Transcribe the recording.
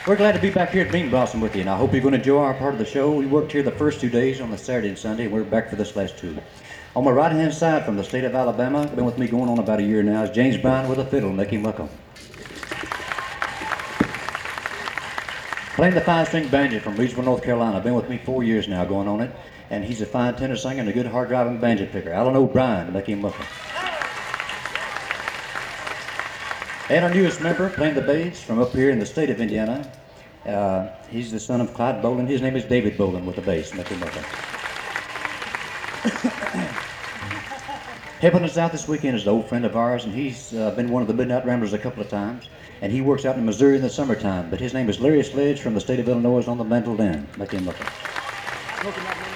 We're glad to be back here at Bean Blossom with you, and I hope you're going to enjoy our part of the show. We worked here the first 2 days on the Saturday and Sunday, and we're back for this last two. On my right-hand side from the state of Alabama, been with me going on about a year now, is James Brown with a fiddle. Make him welcome. Playing the five-string banjo from Reedsville, North Carolina. Been with me 4 years now going on it, and he's a fine tenor singer and a good hard-driving banjo picker. Alan O'Brien, make him welcome. And our newest member, playing the bass from up here in the state of Indiana. He's the son of Clyde Boland. His name is David Boland with the bass. Make him welcome. Helping us out this weekend is an old friend of ours, and he's been one of the Midnight Ramblers a couple of times. And he works out in Missouri in the summertime. But his name is Larry Sledge from the state of Illinois on the mandolin. Make him welcome.